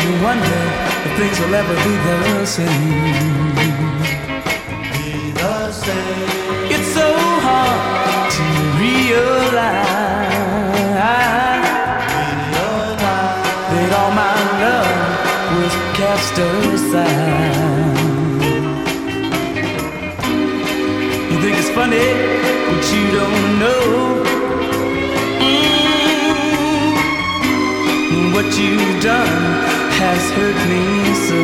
you wonder if things will ever be the same. Be the same. It's so hard to realize that all my love was cast aside. You think it's funny, but you don't know what you've done has hurt me so.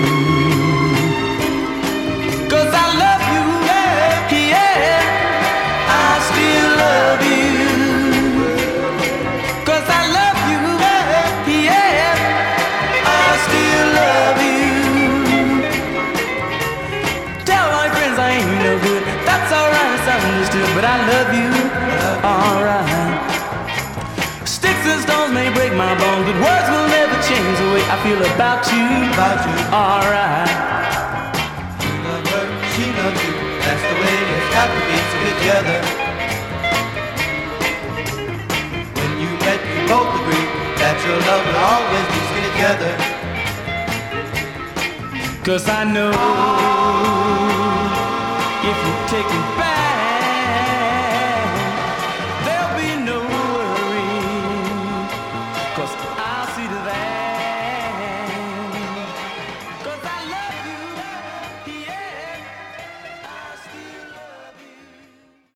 'Cause I love you, yeah, yeah, I still love you. 'Cause I love you, yeah, yeah, I still love you. Tell my friends I ain't no good, that's alright, it's understood, but I love you, alright. Sticks and stones may break my bones, but words will never change the way I feel about you, alright. You love her, she loves you, that's the way it's got to be together. When you met, you both agreed that your love will always be together. 'Cause I know if you take me back